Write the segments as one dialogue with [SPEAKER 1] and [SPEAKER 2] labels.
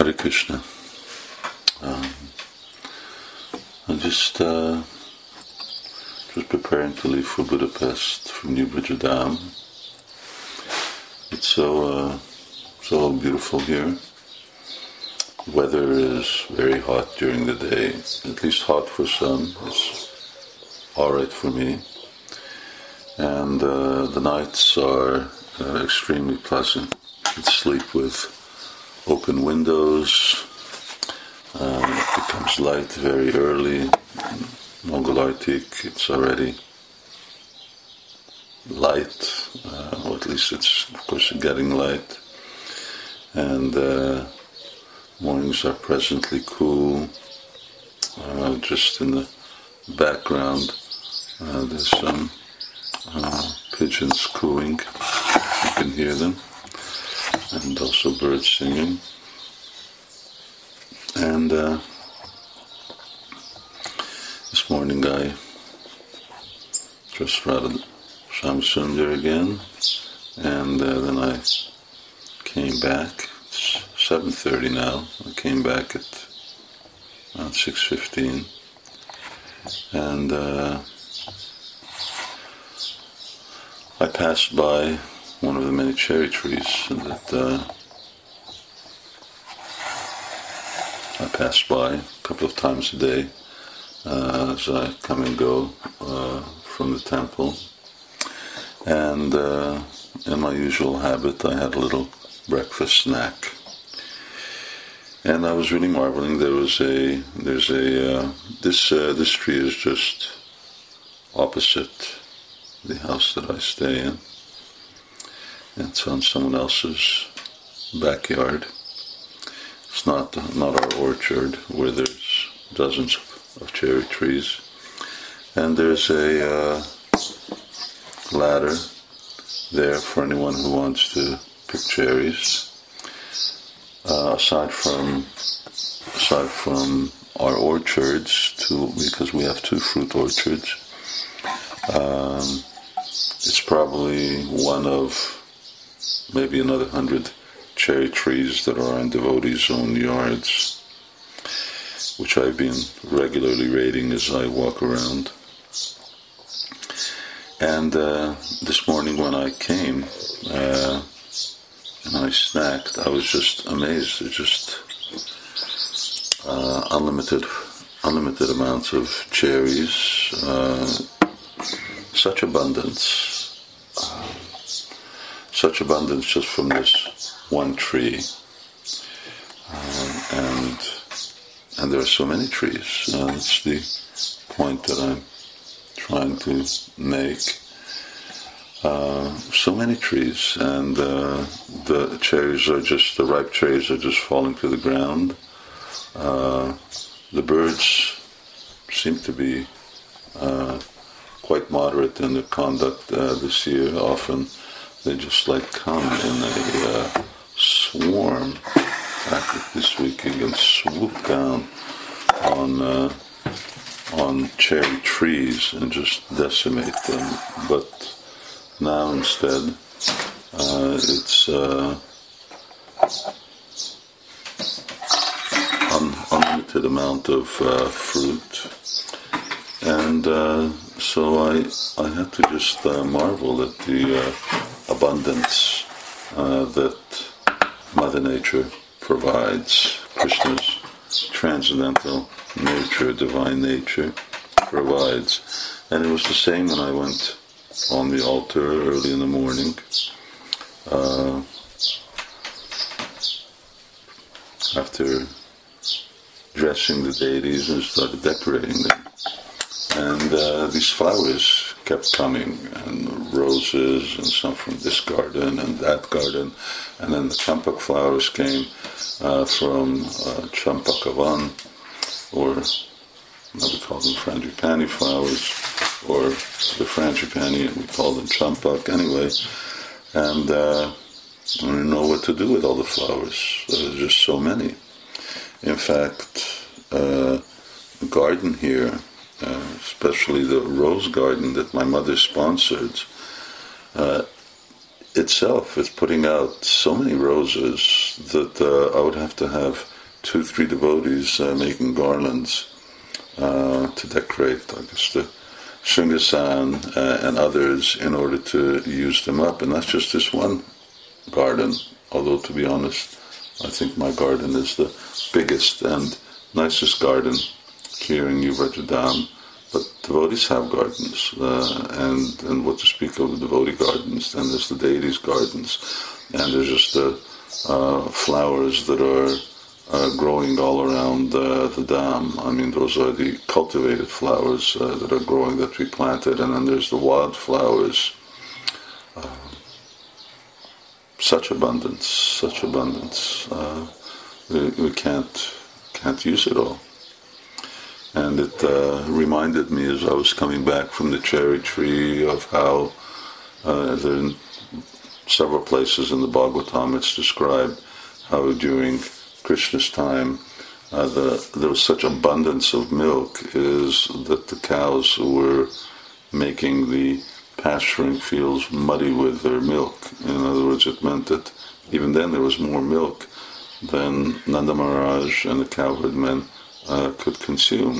[SPEAKER 1] Hare Krishna. I'm just preparing to leave for Budapest from New Bridgedam. It's so beautiful here. The weather is very hot during the day, at least hot for some. It's all right for me. And the nights are extremely pleasant. You can sleep with open windows. It becomes light very early. Mangalartik, it's already light, or at least it's, of course, getting light. And mornings are pleasantly cool. Just in the background, there's some pigeons cooing. You can hear them. And also birds singing. And this morning I just read Sham Sundar again, and then I came back. It's 7:30 now. I came back at around 6:15, and I passed by one of the many cherry trees that I pass by a couple of times a day as I come and go from the temple. And in my usual habit, I had a little breakfast snack. And I was really marveling. This tree is just opposite the house that I stay in. It's on someone else's backyard. It's not our orchard where there's dozens of cherry trees. And there's a ladder there for anyone who wants to pick cherries. Aside from our orchards, because we have 2 fruit orchards, it's probably one of maybe another 100 cherry trees that are on devotees' own yards, which I've been regularly raiding as I walk around. And this morning when I came and I snacked, I was just amazed. It's just unlimited amounts of cherries, such abundance just from this one tree, and there are so many trees. That's the point that I'm trying to make. So many trees, and the ripe cherries are just falling to the ground. The birds seem to be quite moderate in their conduct this year. Often they just come in a swarm. In fact, this week you can swoop down on cherry trees and just decimate them. But now instead, it's unlimited amount of fruit, and so I had to just marvel at the abundance that Mother Nature provides. Krishna's transcendental nature, divine nature, provides. And it was the same when I went on the altar early in the morning. After dressing the deities and started decorating them. And these flowers kept coming, and roses, and some from this garden and that garden. And then the champak flowers came from Champakavan, or we call them frangipani flowers, or the frangipani, and we call them champak anyway. And I didn't know what to do with all the flowers. There's just so many. In fact, the garden here, especially the rose garden that my mother sponsored, itself is putting out so many roses that I would have to have 2-3 devotees making garlands to decorate, I guess, the Sringasan and others in order to use them up. And that's just this one garden, although to be honest, I think my garden is the biggest and nicest garden here in New Vrajadam. But devotees have gardens, and what to speak of the devotee gardens, then there's the deities' gardens, and there's just the flowers that are growing all around the dam. I mean, those are the cultivated flowers that are growing, that we planted, and then there's the wildflowers. Such abundance. We can't use it all. And it reminded me as I was coming back from the cherry tree of how there are several places in the Bhagavatam it's described how during Krishna's time there was such abundance of milk is that the cows were making the pasturing fields muddy with their milk. In other words, it meant that even then there was more milk than Nanda Maharaj and the cowherd men could consume.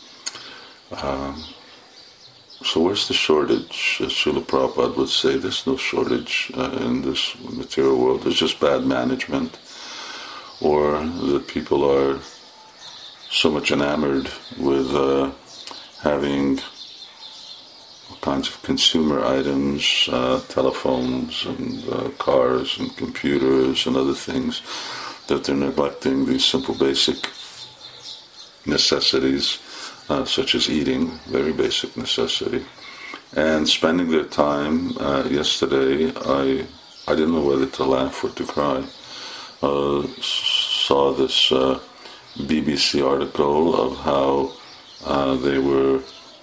[SPEAKER 1] So where's the shortage? As Srila Prabhupada would say, there's no shortage in this material world. There's just bad management, or that people are so much enamored with having all kinds of consumer items, telephones and cars and computers and other things, that they're neglecting these simple basic necessities, such as eating, very basic necessity, and spending their time. Yesterday, I didn't know whether to laugh or to cry. Saw this BBC article of how they were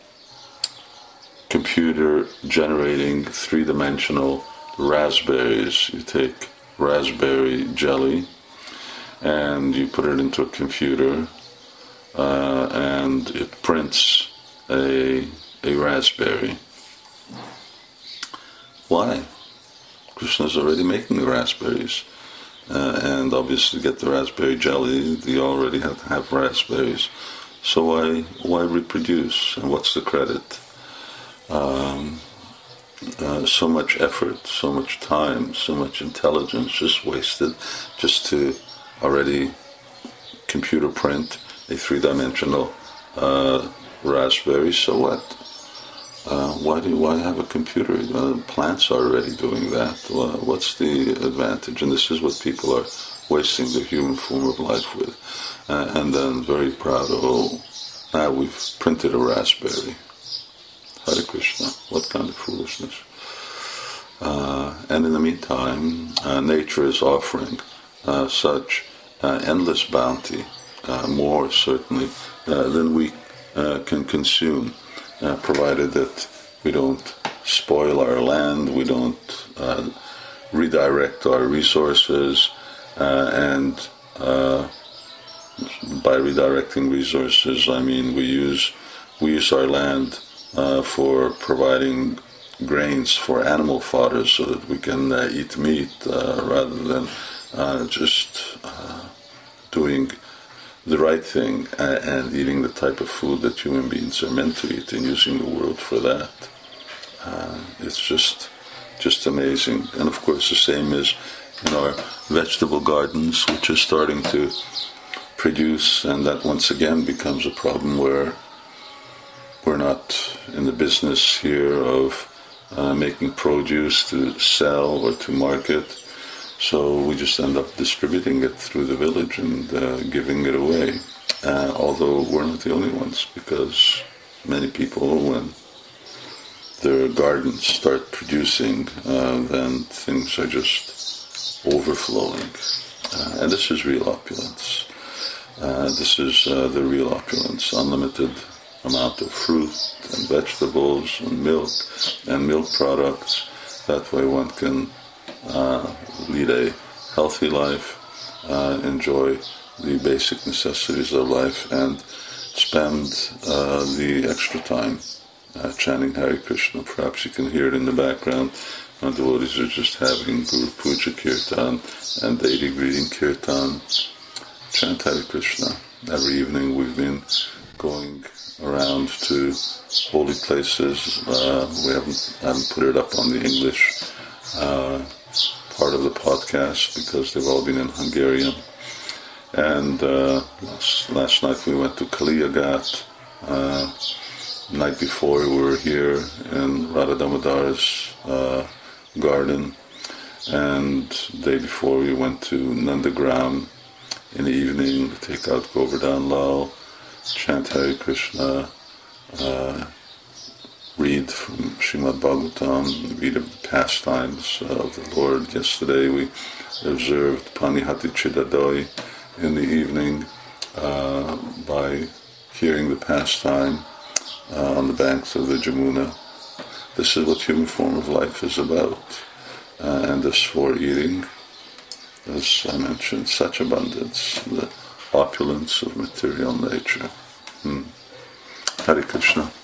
[SPEAKER 1] computer generating 3-dimensional raspberries. You take raspberry jelly and you put it into a computer, and it prints a raspberry. Why? Krishna's already making the raspberries, and obviously to get the raspberry jelly, you already have to have raspberries. So why reproduce? And what's the credit? So much effort, so much time, so much intelligence just wasted just to already computer print a 3-dimensional raspberry. So what? Why have a computer? Plants are already doing that. What's the advantage? And this is what people are wasting their human form of life with. And then very proud of, now we've printed a raspberry. Hare Krishna, what kind of foolishness. And in the meantime, nature is offering such endless bounty, more certainly than we can consume, provided that we don't spoil our land, we don't redirect our resources, and by redirecting resources, I mean we use our land for providing grains for animal fodder so that we can eat meat rather than just doing the right thing and eating the type of food that human beings are meant to eat and using the world for that. It's just amazing. And of course the same is in our vegetable gardens, which are starting to produce, and that once again becomes a problem where we're not in the business here of making produce to sell or to market, so we just end up distributing it through the village and giving it away. Although we're not the only ones, because many people, when their gardens start producing, then things are just overflowing. And this is real opulence. This is the real opulence, unlimited amount of fruit and vegetables and milk products. That way one can lead a healthy life, enjoy the basic necessities of life, and spend the extra time chanting Hare Krishna. Perhaps you can hear it in the background. Devotees are just having Guru Puja Kirtan and deity greeting Kirtan, chant Hare Krishna. Every evening we've been going around to holy places. We haven't put it up on the English part of the podcast because they've all been in Hungarian. And last night we went to Kaliyagat. Night before we were here in Radha Damodar's garden. And the day before we went to Nandagram in the evening to take out Govardhan Lal, chant Hare Krishna, read from Srimad Bhagavatam, read of the pastimes of the Lord. Yesterday we observed Panihati Chidadoi in the evening by hearing the pastime on the banks of the Jamuna. This is what human form of life is about. And as for eating, as I mentioned, such abundance, the opulence of material nature. Hare Krishna.